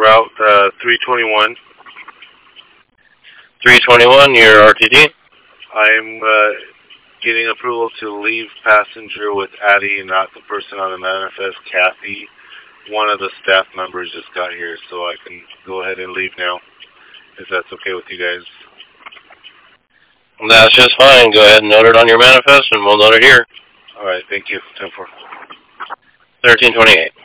route 321. 321, your RTD? I'm getting approval to leave passenger with Addie, not the person on the manifest, Kathy. One of the staff members just got here, so I can go ahead and leave now, if that's okay with you guys. That's just fine. Go ahead and note it on your manifest, and we'll note it here. All right, thank you. 10-4. 1328.